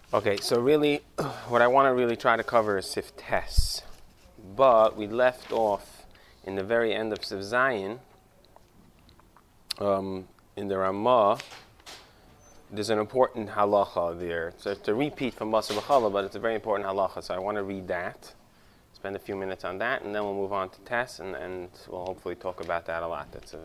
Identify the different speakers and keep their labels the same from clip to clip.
Speaker 1: Okay, so really, what I want to really try to cover is Sif Tes. But we left off in the very end of Sif Zayin, in the Ramah. There's an important halacha there. So it's a repeat from Basar B'Chala, but it's a very important halacha. So I want to read that, spend a few minutes on that, and then we'll move on to Tes, and we'll hopefully talk about that a lot.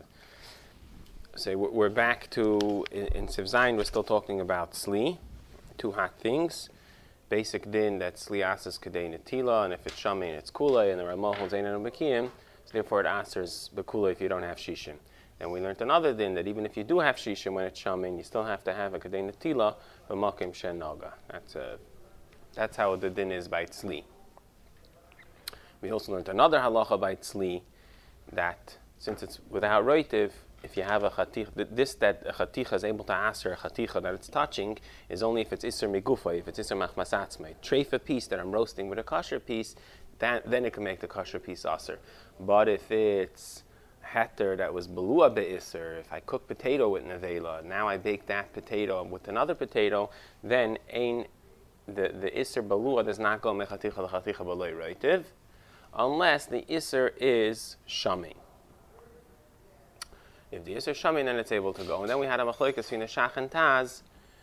Speaker 1: So we're back to, in Sif Zayin, we're still talking about Sli. Two hot things. Basic din that Sli asers kadei netila, and if it's shamin, it's kula, and the Ramah holds ein and bekiyim, so therefore it asers bekula if you don't have shishim. And we learned another din that even if you do have shishim when it's shamin, you still have to have a kadei netila b'makim shen naga. That's how the din is by Tzli. We also learned another halacha by Tzli that since it's without roitiv, if you have a chaticha, that a chaticha is able to aser a chaticha that it's touching is only if it's iser migufa, if it's iser machmasatzmei. Treifa piece that I'm roasting with a kosher piece, then it can make the kosher piece aser. But if it's heter that was belua be'iser, if I cook potato with nevela, now I bake that potato with another potato, then the iser belua does not go mechaticha l'chaticha b'loi roitiv, unless the iser is shamin. If the Yisr Shamin, then it's able to go. And then we had a Machlokes in the Shach and Taz.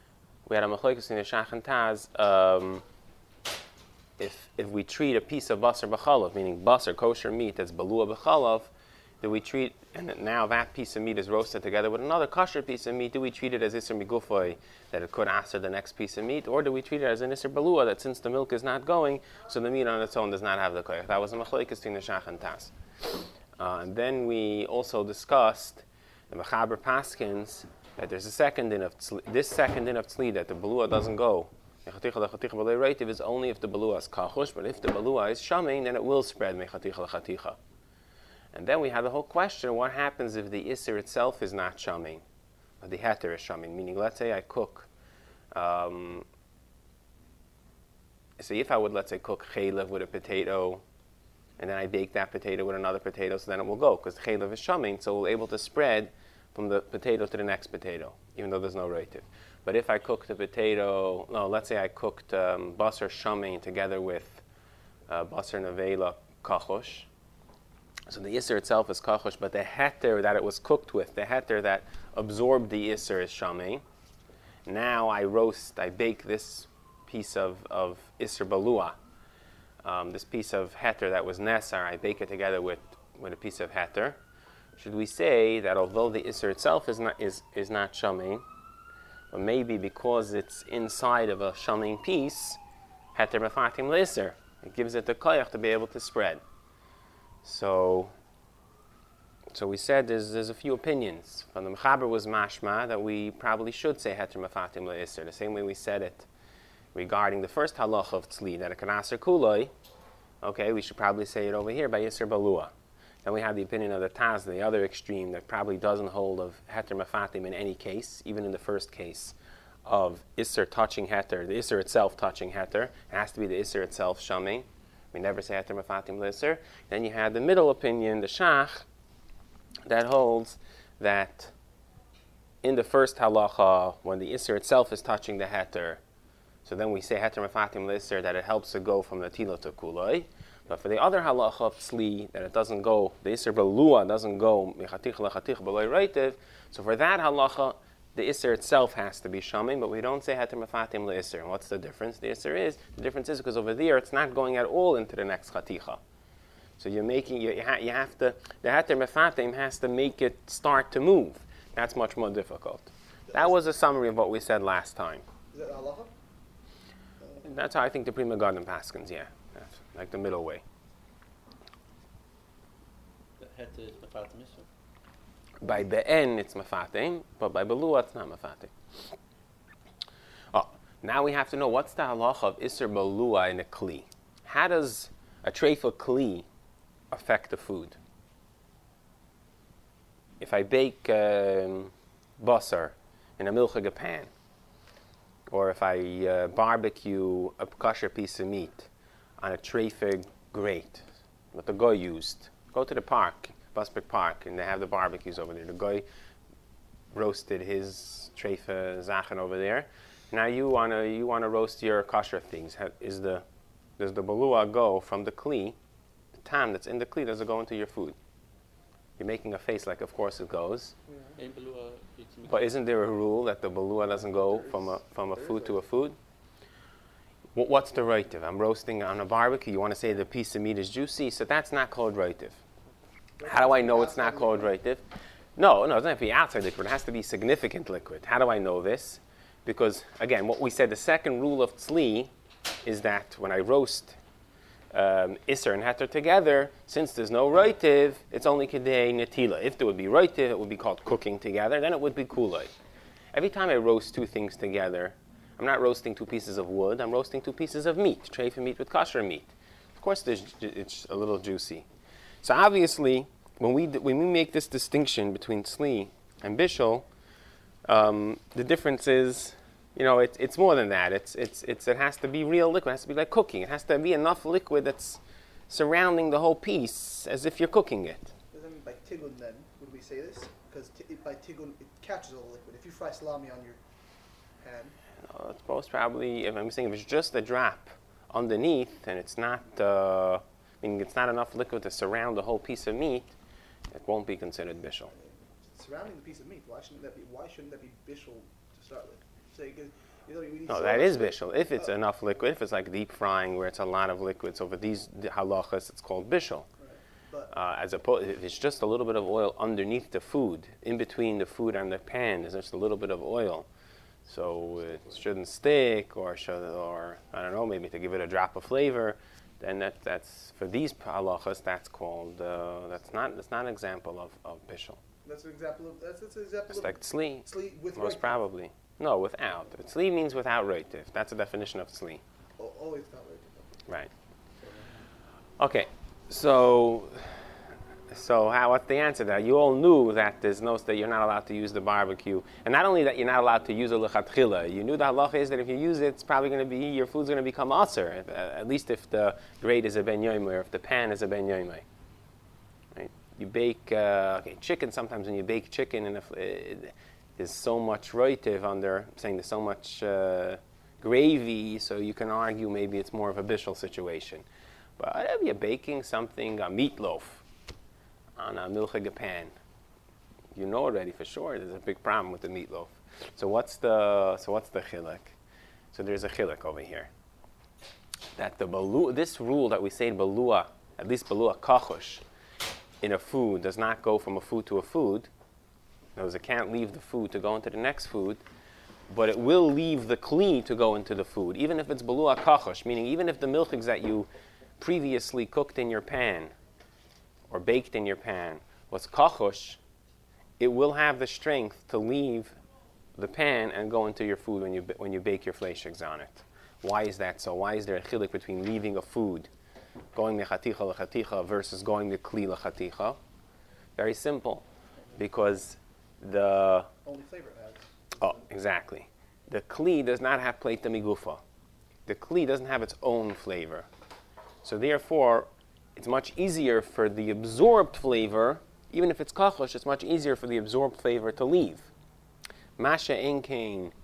Speaker 1: If we treat a piece of Basar B'Chalav, meaning Basar, kosher meat, that's Balua B'Chalav, do we treat, and now that piece of meat is roasted together with another kosher piece of meat, do we treat it as Yisr Migufoy, that it could aser the next piece of meat, or do we treat it as an Yisr Balua, that since the milk is not going, so the meat on its own does not have the koyach? That was a Machlokes in the Shach and Taz. And then we also discussed the Mechaber Paskins that there's a second din of tzli, this second din of tzli that the balua doesn't go. Mechaticha l'chaticha b'lei reitiv is only if the balua is kachush, but if the balua is shamin, then it will spread mechaticha l'chaticha. And then we have the whole question: what happens if the iser itself is not shamin, but the heter is shamin? Meaning, let's say I cook. So if I would, let's say, cook chaylev with a potato, and then I bake that potato with another potato, so then it will go because the chaylev is shamin, so we're able to spread from the potato to the next potato, even though there's no reitiv. But if I cook the potato, let's say I cooked basar shamin together with basar nevela kachosh. So the iser itself is kachosh, but the heter that it was cooked with, the heter that absorbed the iser is shamin. Now I bake this piece of iser balua, this piece of heter that was nesar, I bake it together with a piece of heter. Should we say that although the iser itself is not shamin, but maybe because it's inside of a shamin piece, heter mefatim leiser, it gives it the koyach to be able to spread. So we said there's a few opinions. From the Mechaber was mashma that we probably should say heter mefatim leiser, the same way we said it regarding the first halacha of tzli, that it can aser kuloi. Okay, we should probably say it over here by iser balua. Then we have the opinion of the Taz, the other extreme, that probably doesn't hold of heter mefatim in any case, even in the first case of iser touching heter, the iser itself touching heter. It has to be the iser itself shamin. We never say heter mefatim l'isser. Then you have the middle opinion, the Shach, that holds that in the first halacha, when the iser itself is touching the heter, so then we say heter mefatim l'isser, that it helps to go from the tilo to kuloi. But for the other halacha of tzli, that it doesn't go, the iser balua doesn't go mechaticha l'chaticha b'loi reitiv, so for that halacha, the iser itself has to be shamin, but we don't say heter mefatim l'isser. And what's the difference? The difference is because over there it's not going at all into the next chaticha. So you're making, you have to, the heter mefatim has to make it start to move. That's much more difficult. That was a summary of what we said last time.
Speaker 2: Is that halacha?
Speaker 1: That's how I think the Prima Garden Paskins, yeah. That's like the middle way.
Speaker 3: The heter is mefatim isser.
Speaker 1: By be'en it's mefatim, but by belua it's not mefatim. Oh, now we have to know what's the halacha of iser belua in a kli. How does a treifa kli affect the food? If I bake basar in a milchige pan, or if I barbecue a kosher piece of meat on a treifa grate, what the guy used, go to the park, Busbeck Park, and they have the barbecues over there. The guy roasted his treifa zachen over there, Now you wanna roast your kosher things. Does the balua go from the kli, the tam that's in the kli, does it go into your food? You're making a face like, of course it goes.
Speaker 3: In Belua, it's mixed.
Speaker 1: But isn't there a rule that the balua doesn't go from a food to a food? What's the roitiv? I'm roasting on a barbecue. You want to say the piece of meat is juicy, so that's not called roitiv. How do I know it's not called roitiv? No, it doesn't have to be outside liquid. It has to be significant liquid. How do I know this? Because, again, what we said, the second rule of tzli is that when I roast Isser and Heter together, since there's no roitiv, it's only kedei netila. If there would be roitiv, it would be called cooking together, then it would be kuloi. Every time I roast two things together, I'm not roasting two pieces of wood, I'm roasting two pieces of meat, treifa meat with kosher meat. Of course, it's a little juicy. So obviously, when we make this distinction between tzli and bishul, the difference is, it's more than that. It has to be real liquid. It has to be like cooking. It has to be enough liquid that's surrounding the whole piece as if you're cooking it.
Speaker 2: Does that mean by tigun then, would we say this? Because by tigun, it catches all the liquid. If you fry salami on your pan,
Speaker 1: It's most probably, if it's just a drop underneath and it's not, it's not enough liquid to surround the whole piece of meat, it won't be considered bishul.
Speaker 2: surrounding the piece of meat, why shouldn't that be bishul to start with? So we need
Speaker 1: No, that is bishul. If it's enough liquid, if it's like deep frying where it's a lot of liquid, so for these halachas, it's called bishul.
Speaker 2: Right. But
Speaker 1: As opposed, if it's just a little bit of oil underneath the food, in between the food and the pan, there's just a little bit of oil. So it shouldn't stick, or I don't know, maybe to give it a drop of flavor. Then that's for these halachas. That's called that's not an example of bishul.
Speaker 2: that's an example of
Speaker 1: It's like tzli,
Speaker 2: tzli with
Speaker 1: most
Speaker 2: roitiv.
Speaker 1: probably. No, without. Tzli means without roitiv. That's a definition of tzli.
Speaker 2: Always without roitiv.
Speaker 1: Right. Okay. So what's the answer to that? You all knew that that you're not allowed to use the barbecue, and not only that you're not allowed to use a lechatchila. You knew the halacha is that if you use it, it's probably going to be your food's going to become aser. At least if the grate is a ben yoimei, or if the pan is a ben yoimei. Right? You bake chicken. Sometimes when you bake chicken, and there's so much roitiv under. I'm saying there's so much gravy, so you can argue maybe it's more of a bishul situation. But if you're baking something, a meatloaf, on a milchige pan, you know already for sure there's a big problem with the meatloaf. So what's the chiluk? So there's a chiluk over here. That this rule that we say in balua, at least balua kachush, in a food does not go from a food to a food. In other words, it can't leave the food to go into the next food, but it will leave the kli to go into the food, even if it's balua kachush, meaning even if the milchigs that you previously cooked in your pan or baked in your pan was kachush, it will have the strength to leave the pan and go into your food when you bake your fleishigs on it. Why is that so? Why is there a chiluk between leaving a food, going mechaticha lechaticha, versus going to kli lechaticha? Very simple, because the
Speaker 2: Only flavor it has.
Speaker 1: oh exactly, the kli does not have pleta migufa. The kli doesn't have its own flavor, so therefore it's much easier for the absorbed flavor, even if it's kachush, it's much easier for the absorbed flavor to leave. Masha enkein,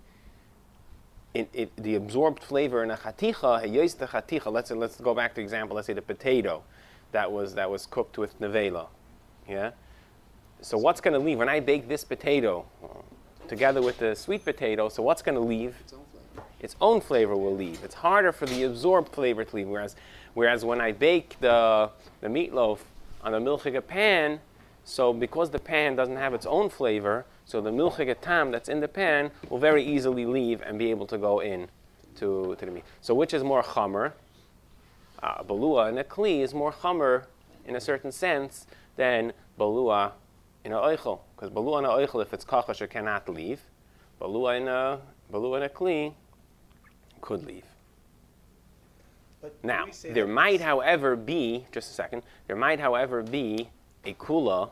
Speaker 1: the absorbed flavor in a chaticha, heyos the chaticha. Let's go back to example. Let's say the potato that was cooked with nevela. Yeah. So what's going to leave when I bake this potato together with the sweet potato? So what's going to leave?
Speaker 2: Its own flavor.
Speaker 1: Its own flavor will leave. It's harder for the absorbed flavor to leave. Whereas when I bake the meatloaf on a milchige pan, so because the pan doesn't have its own flavor, so the milchige tam that's in the pan will very easily leave and be able to go in to the meat. So which is more chamer? Balua in a kli is more chamer in a certain sense than balua in a oichel. Because balua in a oichel, if it's kachash, it cannot leave. Balua in a kli could leave.
Speaker 2: But
Speaker 1: Now,
Speaker 2: we say
Speaker 1: there
Speaker 2: that
Speaker 1: might, however, be, just a second, there might, however, be a kula,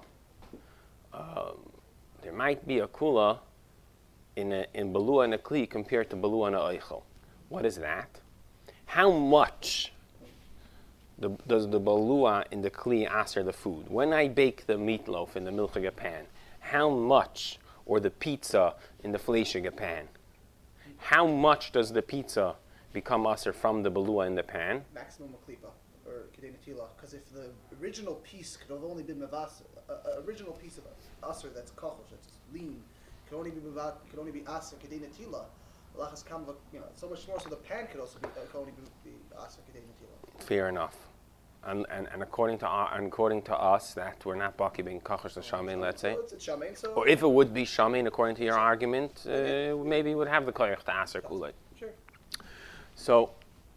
Speaker 1: there might be a kula in balua and a kli compared to balua and a oichel. What is that? How much does the balua in the kli aser the food? When I bake the meatloaf in the milchige pan, how much, or the pizza in the fleishige pan, how much does the pizza become aser from the balua in the pan?
Speaker 2: Maximum of klipa or kedei netila. Because if the original piece could have only been mevas, original piece of aser that's kochosh, that's lean, could only be aser kedei netila. Lachas kamva, so much more. So the pan could also be could only be aser kedei netila.
Speaker 1: Fair enough. And according to us, that we're not baki being kachosh the shamein, let's say.
Speaker 2: It's shamein, so.
Speaker 1: Or if it would be shamein, according to your argument, maybe it would have the koyach to aser kulay.
Speaker 2: Sure.
Speaker 1: So,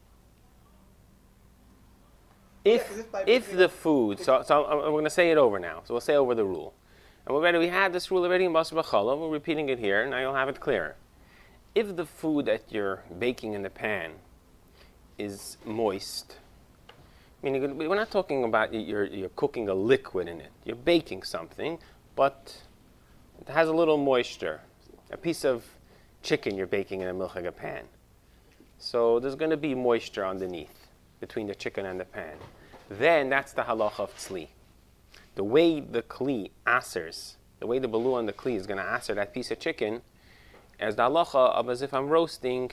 Speaker 1: if the food, so we're going to say it over now. So we'll say over the rule, and we had this rule already in Basar B'Chala. We're repeating it here. Now you'll have it clearer. If the food that you're baking in the pan is moist. Meaning, we're not talking about you're cooking a liquid in it. You're baking something, but it has a little moisture. A piece of chicken you're baking in a milchiga pan. So there's going to be moisture underneath, between the chicken and the pan. Then that's the halacha of tzli. The way the kli asers, the way the balua on the kli is going to aser that piece of chicken, as the halacha of as if I'm roasting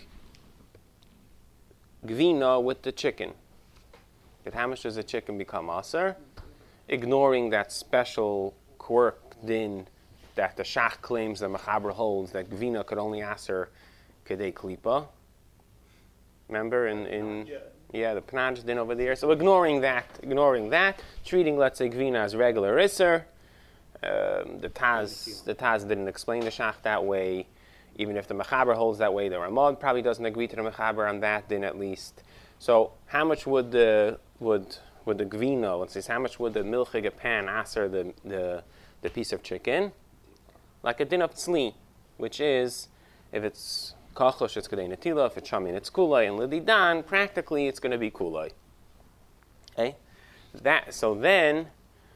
Speaker 1: gvina with the chicken. But how much does the chicken become aser? Ignoring that special quirk din that the shach claims, the mechaber holds, that gvina could only aser kedei klipa. Remember the panaj din over there. So ignoring that, treating, let's say, gvina as regular iser. The Taz didn't explain the shach that way. Even if the mechaber holds that way, the Ramad probably doesn't agree to the mechaber on that din at least. So how much would the gvino, let's say, how much would the milchiga pan aser the piece of chicken? Like a din of tzli, which is, if it's kachosh, it's kedei netila, if it's shamin, it's kulay, and lididan, practically it's going to be kulay. Okay? So then,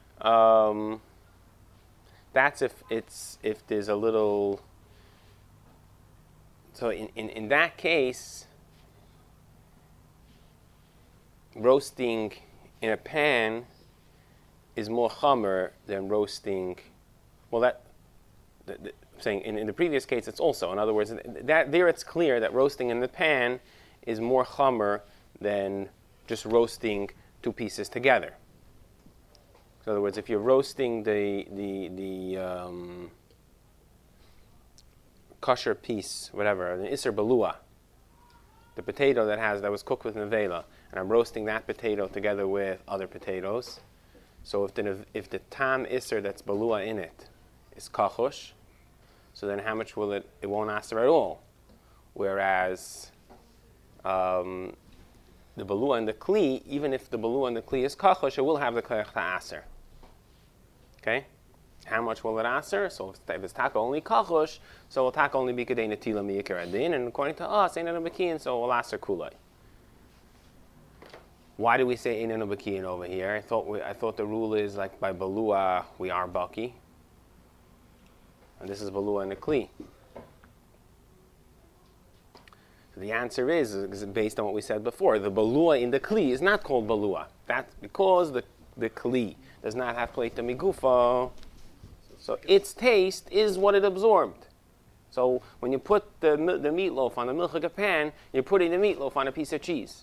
Speaker 1: that's if there's a little, so in that case, roasting in a pan is more chamer than roasting. Well, I'm saying in the previous case, it's also. In other words, that there it's clear that roasting in the pan is more chamer than just roasting two pieces together. So in other words, if you're roasting the kosher piece, whatever, the iser balua, the potato that was cooked with nevela, and I'm roasting that potato together with other potatoes. So if the tam iser that's balua in it is kachosh, so then how much will it won't aser at all. Whereas the balua and the kli, even if the balua and the kli is kachosh, it will have the koyach to aser. Okay? How much will it aser? So if it's taka only kachosh, so will taka only be kedei netila miyikar adin, and according to us, ein eno bekiyin, so will aser kulay. Why do we say ein eno bekiyin over here? I thought the rule is like by balua we are baki, and this is balua and the kli. So the answer is based on what we said before. The balua in the kli is not called balua. That's because the kli does not have plate to migufa. So its taste is what it absorbed. So when you put the meatloaf on the milchiga pan, you're putting the meatloaf on a piece of cheese.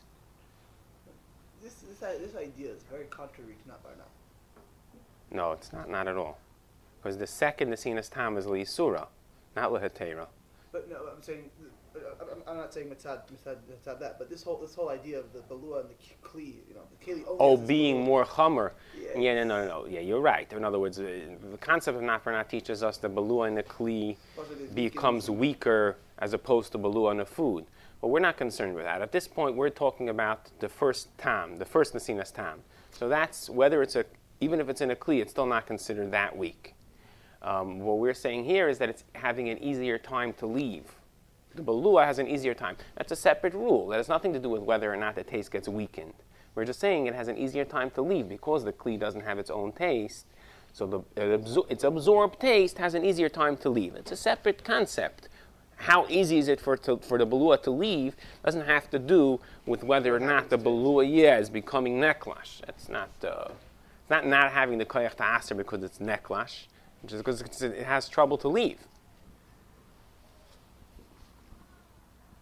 Speaker 2: This idea is very contrary to Navarna.
Speaker 1: No, it's not at all. Because the second Nesinas Tam is L'Yisura, not L'Hetera.
Speaker 2: But no, I'm saying, I'm not saying mitzad that, but this whole idea of the balua and the kli, the keli only.
Speaker 1: Being more chamer.
Speaker 2: Yeah.
Speaker 1: Yeah, no. Yeah, you're right. In other words, the concept of Nafarnat teaches us that balua and the kli becomes weaker as opposed to balua and the food. But we're not concerned with that. At this point, we're talking about the first tam, the first Nesinas Tam. So that's, even if it's in a kli, it's still not considered that weak. What we're saying here is that it's having an easier time to leave. The balua has an easier time. That's a separate rule. That has nothing to do with whether or not the taste gets weakened. We're just saying it has an easier time to leave because the kli doesn't have its own taste. So its absorbed taste has an easier time to leave. It's a separate concept. How easy is it for the balua to leave doesn't have to do with whether or not the balua is becoming neklash. It's not having the koyach to aser because it's neklash, just because it has trouble to leave.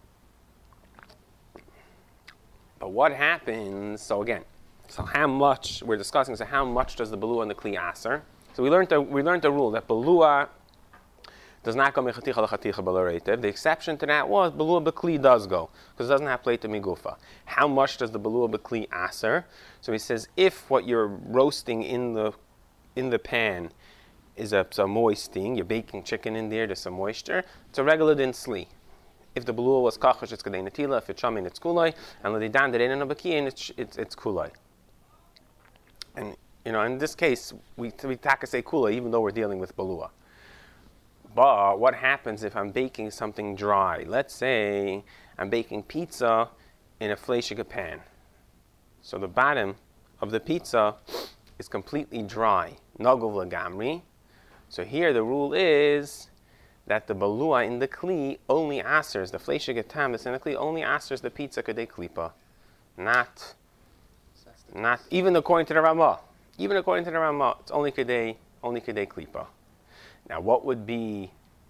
Speaker 1: But what happens? So again, how much we're discussing? So how much does the belua and the kli aser? So we learned the rule that belua does not go mechaticha lechaticha b'loreitiv. The exception to that was belua b'kli does go because it doesn't have plate to migufa. How much does the belua b'kli aser? So he says if what you're roasting in the pan is a moist thing, you're baking chicken in there, there's some moisture, it's a regular din sli. If the belua was kachosh, it's kadei netila. If it's shamin, it's kulai. And l'didan derein abakiyin, it's kulai. And in this case, we taka say kulai, even though we're dealing with belua. But what happens if I'm baking something dry? Let's say I'm baking pizza in a fleishiga pan. So the bottom of the pizza is completely dry, nagov lagamri. So here the rule is that the balua in the kli only asers, the fleishiga tamis in the kli only asers the pizza kadei klipa. Not even according to the Ramah. Even according to the Ramah, it's only kadei klipa. Now, what would be?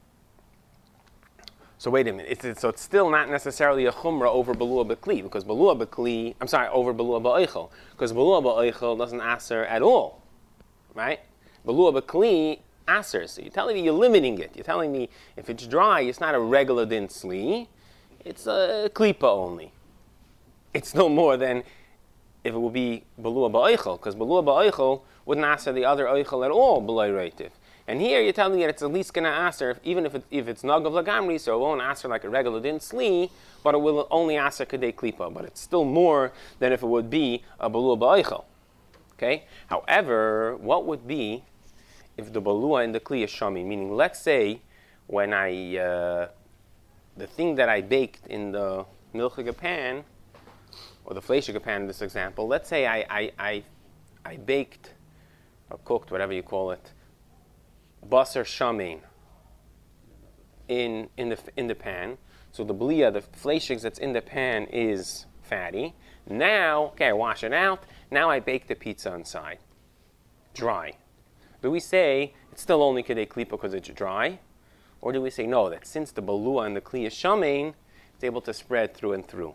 Speaker 1: So wait a minute. So it's still not necessarily a chumrah over belua b'kli because belua b'kli. I'm sorry, over belua ba'oichel because belua ba'oichel doesn't aser at all, right? Belua b'kli asers. So you're telling me you're limiting it. You're telling me if it's dry, it's not a regular din sli. It's a klipa only. It's no more than if it would be belua ba'oichel because belua ba'oichel wouldn't aser the other oichel at all b'loi reitiv. And here you're telling me that it's at least going to aser, even if it's nagav lagamri, so it won't aser like a regular din sli, but it will only aser kadei klipa. But it's still more than if it would be a balua ba'oichel. Okay? However, what would be if the balua in the kli is shami? Meaning, let's say when the thing that I baked in the milchiga pan, or the fleishiga pan in this example, let's say I baked, or cooked, whatever you call it, basar shamin in the pan. So the blia, the fleishig that's in the pan is fatty. Now, I wash it out. Now I bake the pizza inside, dry. Do we say it's still only kedei klipa because it's dry, or do we say no? That since the balua and the kli is shamin, it's able to spread through and through.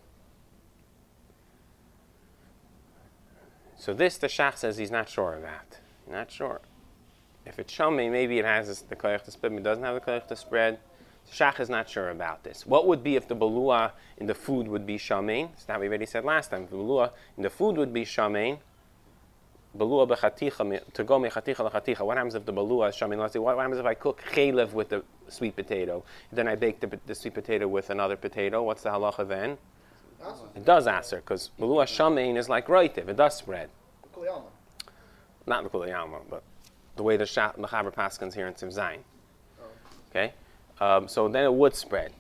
Speaker 1: So this the Shach says he's not sure about. Not sure. If it's shamin, maybe it has the koyach to spread, but it doesn't have the koyach to spread. Shach is not sure about this. What would be if the balua in the food would be shamin? That's what we already said last time. If the balua in the food would be shamin, balua b'chaticha, to go mechaticha l'chaticha. What happens if the balua is shamin? Let's say, what happens if I cook chaylev with the sweet potato? Then I bake the sweet potato with another potato. What's the halacha then? It does aser, because balua shamin is like roitiv. It does spread. Not the kuliyama, but the way the Mechaber Paskins here in Tiv Zayin. Okay? So then it would spread.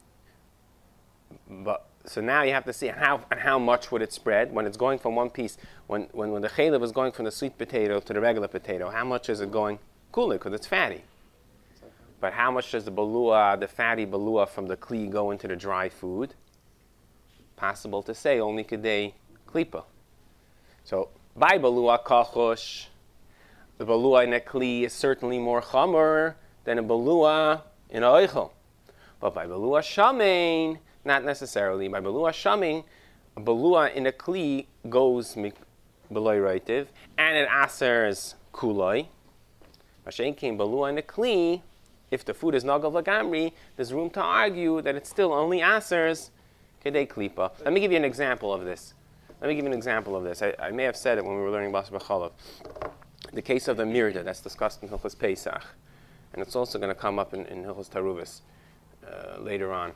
Speaker 1: But so now you have to see how much would it spread when it's going from one piece. When the chaylev is going from the sweet potato to the regular potato, how much is it going cooler because it's fatty? But how much does the fatty balua from the kli go into the dry food? Possible to say only kedei klipa. So by balua kachosh, the balua in a kli is certainly more chamer than a balua in a oichel. But by balua shamein, not necessarily. By balua shamein, a balua in a kli goes beloi reitiv, and it asers kuloi. Mashen came balua in a kli, if the food is nagav lagamri, there's room to argue that it still only asers kedei klipa. Let me give you an example of this. I may have said it when we were learning Basar B'chalav. The case of the mirda that's discussed in Hilchos Pesach, and it's also going to come up in Hilchos Taruvis later on.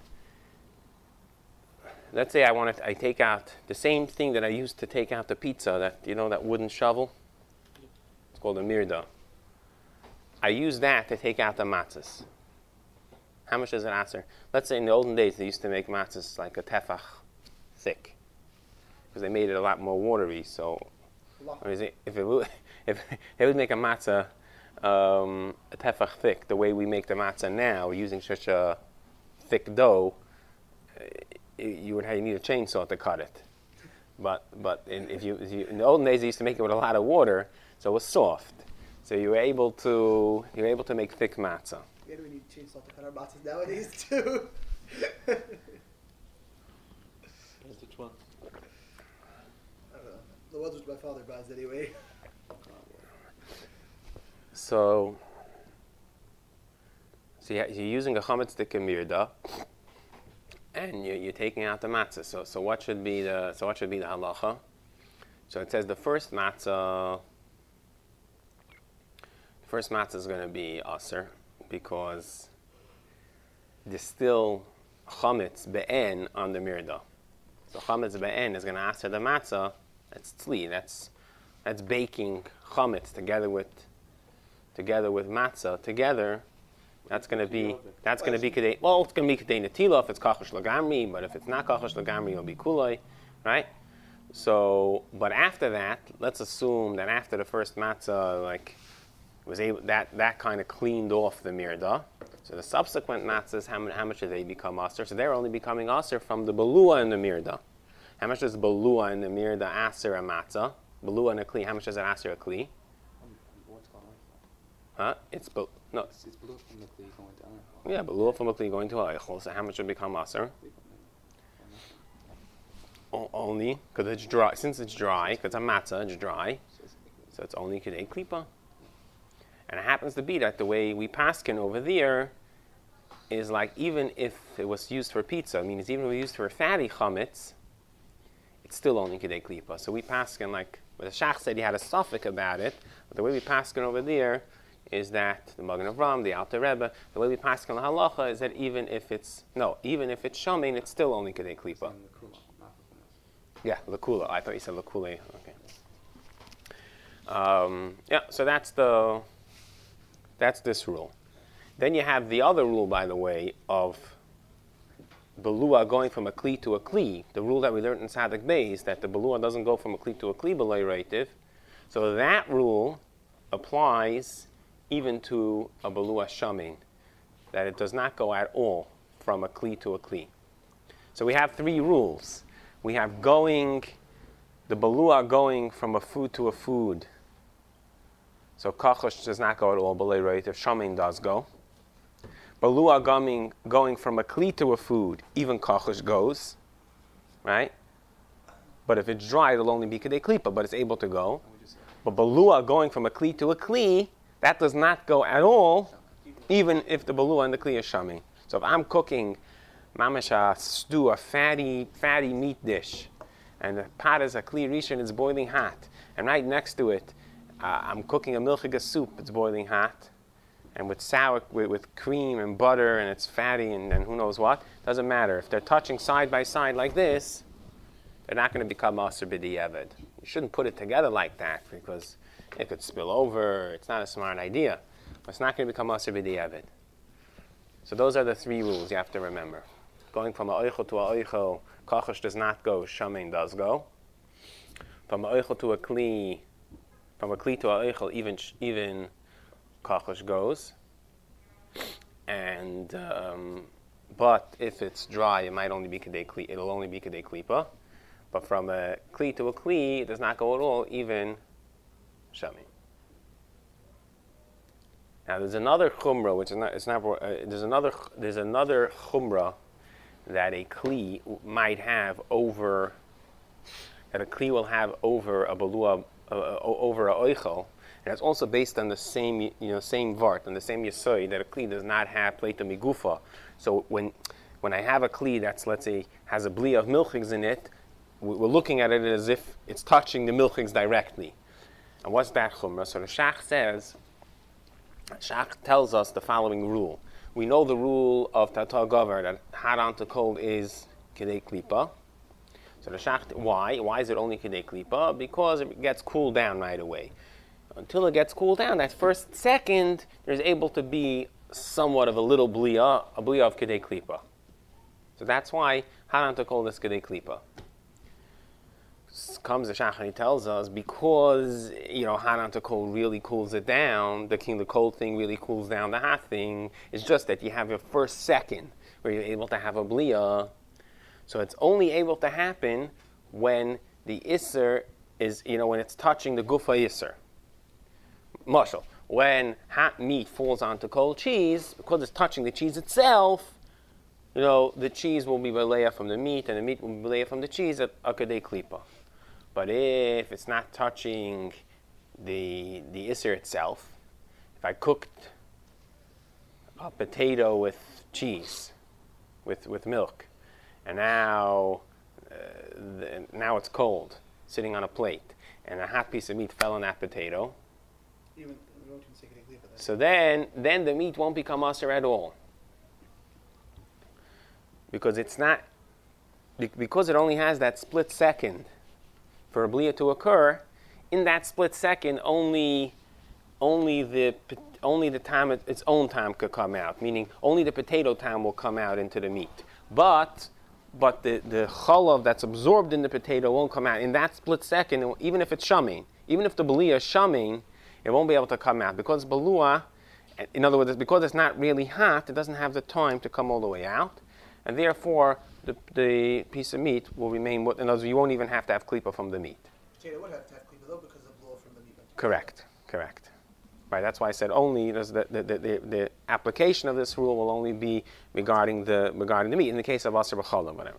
Speaker 1: Let's say I take out the same thing that I used to take out the pizza, that wooden shovel. It's called a mirda. I use that to take out the matzahs. How much does it answer? Let's say in the olden days they used to make matzahs like a tefach thick, because they made it a lot more watery. So if they would make a matzah a tefach thick, the way we make the matzah now, using such a thick dough, you need a chainsaw to cut it. But in the olden days they used to make it with a lot of water, so it was soft. So you were able to make thick matzah.
Speaker 2: Yeah, we need a chainsaw to cut our matzahs nowadays too.
Speaker 3: Which one?
Speaker 2: The ones which my father buys anyway.
Speaker 1: So you're using a chametz dekemirda, and you're taking out the matzah. So what should be the halacha? So it says the first matzah is going to be aser because there's still chametz be'en on the mirda. So chametz be'en is going to aser the matzah. That's tzli. That's baking chametz together with matzah together. That's going to be kedei. Well, it's going to be kedei netila if it's kachosh lagamri, but if it's not kachosh lagamri, it'll be kuloi, right? So, but after that, let's assume that after the first matzah, was able that kind of cleaned off the mirda. So the subsequent matzahs, how much do they become aser? So they're only becoming aser from the balua and the mirda. How much does balua and the mirda aser a matzah? Balua and a kli. How much does it aser a kli?
Speaker 3: What's called?
Speaker 1: Huh? It's balua
Speaker 3: from the kli going down.
Speaker 1: Yeah, balua from a kli going to a eichel. So how much would become aser? Only because it's dry. Since it's dry, because a matzah, it's dry. So it's only kedei klipa. And it happens to be that the way we paskin over there is like even if it was used for pizza, even if it was used for fatty chametz, it's still only kedei klipa. So we paskin like, but the Shach said he had a suffix about it, but the way we paskin over there is that the Magen Avram, the Alter Rebbe, the way we paskin the halacha is that even if it's shamin, it's still only kedei klipa. Yeah, lakula. I thought you said lakule. Okay. So that's this rule. Then you have the other rule, by the way, of belua going from a kli to a kli. The rule that we learned in Sadik Beis, that the belua doesn't go from a kli to a kli b'loi reitiv. So that rule applies even to a belua shamin, that it does not go at all from a kli to a kli. So we have three rules. We have the balua going from a food to a food. So kachosh does not go at all, b'lei reitiv. Shamin does go. Balua going from a kli to a food, even kachosh goes, right? But if it's dry, it'll only be kedei klipa, but it's able to go. But balua going from a kli to a kli, that does not go at all, even if the balua and the kli is shamin. So if I'm cooking mamash a stew, a fatty meat dish, and the pot is a kli rishon, it's boiling hot, and right next to it, I'm cooking a milchiga soup, it's boiling hot, and with cream and butter, and it's fatty, and who knows what. Doesn't matter. If they're touching side by side like this, they're not going to become aser b'diavad. You shouldn't put it together like that, because it could spill over. It's not a smart idea. But it's not going to become aser b'diavad. So those are the three rules you have to remember. Going from a oichel to a oichel, kachosh does not go, shamin does go. From a oichel to a kli, from a kli to a oichel, even kachosh goes. And but if it's dry, it might only be kedei kli. It'll only be kedei klipa. But from a kli to a kli, it does not go at all, even shamin. Now there's another chumrah, which is not. It's not. There's another chumrah that a kli might have over. That a kli will have over a balua, over a oichel, and it's also based on the same vart, on the same yesod that a kli does not have pleta migufa. So when I have a kli that's, let's say, has a bli of milchigs in it, we're looking at it as if it's touching the milchigs directly. And what's that chumrah? So the Shach says. Shach tells us the following rule. We know the rule of Tata Gover that hot on to cold is kedei klipa. So the Shach, why? Why is it only kedei klipa? Because it gets cooled down right away. Until it gets cooled down, that first second, there's able to be somewhat of a little bliya, a bliya of kedei klipa. So that's why hot on to cold is kedei klipa. Comes the Shach and he tells us because hot on to cold really cools it down. The cold thing really cools down the hot thing. It's just that you have your first second where you're able to have a bliya. So it's only able to happen when the isser is when it's touching the gufa isser. Mashal, when hot meat falls onto cold cheese, because it's touching the cheese itself, the cheese will be beleya from the meat, and the meat will be beleya from the cheese at akadei klipa. But if it's not touching the Isser itself, if I cooked a potato with cheese, with milk, and now now it's cold, sitting on a plate, and a hot piece of meat fell on that potato,
Speaker 2: Even we don't even say Kedei Klipa.
Speaker 1: so then the meat won't become Aser at all. Because it's not, because it only has that split second for a Blia to occur. In that split second, only the time, its own time could come out, meaning only the potato time will come out into the meat. But the chalav that's absorbed in the potato won't come out. In that split second, even if it's shamin, even if the Blia is shamin, it won't be able to come out. Because Balua, in other words, because it's not really hot, it doesn't have the time to come all the way out. And therefore, the piece of meat will remain, in other words, you won't even have to have klipa from the meat.
Speaker 2: Potato would have to have Klipa though because of blow from the meat.
Speaker 1: Correct. Right, that's why I said only the application of this rule will only be regarding the meat in the case of Aser B'Cholam, whatever.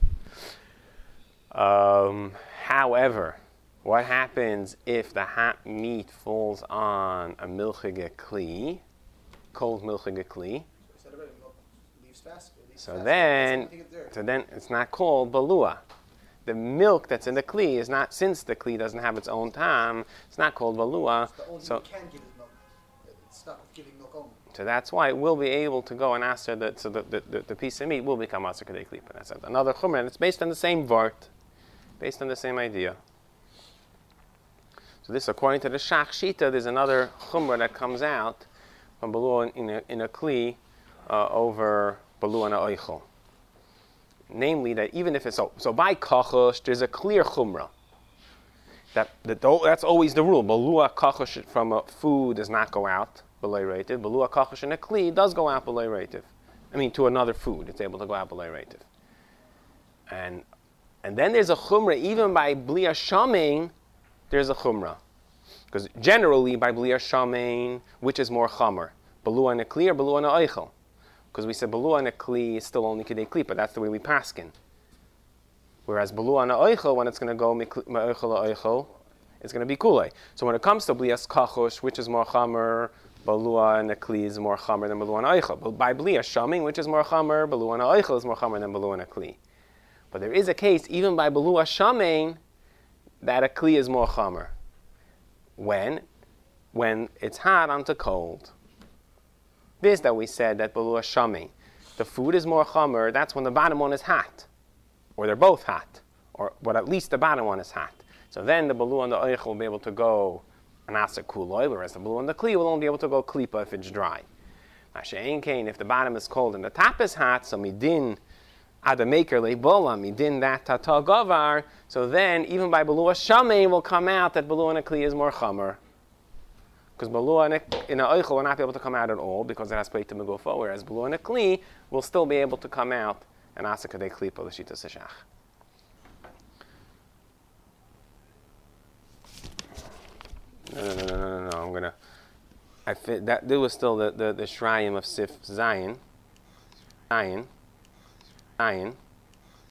Speaker 1: However, what happens if the hot meat falls on a milchige kli, cold milchige kli?
Speaker 2: So I said already, milk leaves fast. It leaves
Speaker 1: So
Speaker 2: fast.
Speaker 1: then
Speaker 2: That's something there.
Speaker 1: it's not called balua. The milk that's in the kli is not, since the kli doesn't have its own time, it's not called balua.
Speaker 2: The only
Speaker 1: So
Speaker 2: you can give is milk. It's stuck with giving milk only.
Speaker 1: So that's why we'll be able to go and aser that, so the piece of meat will become aser kadei klipa. That's another chumrah, and it's based on the same vart, based on the same idea. So this, according to the Shach Shita, there's another chumrah that comes out from balua in a kli over balua and a oichel. Namely, that even if it's so by kachosh, there's a clear chumrah. That's always the rule. Balua kachosh from a food does not go out below rated. Balua kachosh in a kli does go out below rated. I mean, to another food, it's able to go out below rated. And then there's a chumrah, even by blia shaming, there's a chumrah. Because generally, by blia shaming, which is more chamer? Balua in a kli or balua in a oichel? Because we said balua in a kli is still only kedei klipa. That's the way we paskin. Whereas balua in a oichel, when it's going to go ma'oichel oichel, it's going to be kulei. So when it comes to blias kachosh, which is more chamer, balua in a kli is more chamer than balua in a oichel. But by blia shaming, which is more chamer, balua in a oichel is more chamer than balua in a kli. But there is a case, even by balua shaming, that a kli is more chamer. When it's hot onto cold. This that we said that balua shaming, the food is more chamer. That's when the bottom one is hot, or they're both hot, but at least the bottom one is hot. So then the balua and the oich will be able to go an asa kuloi, whereas the balua and the kli will only be able to go klipa if it's dry. Mashein kain, if the bottom is cold and the top is hot, so midin adamaker leibola midin that tata gavar. So then even by balua shamei will come out that balua and a kli is more chamer. Because balua in a oichel will not be able to come out at all because it has plate to megufa, whereas balua in a kli will still be able to come out and asa kadei klipa l'shita seshach. No. I'm gonna. There was still the shrayim of Sif Zion.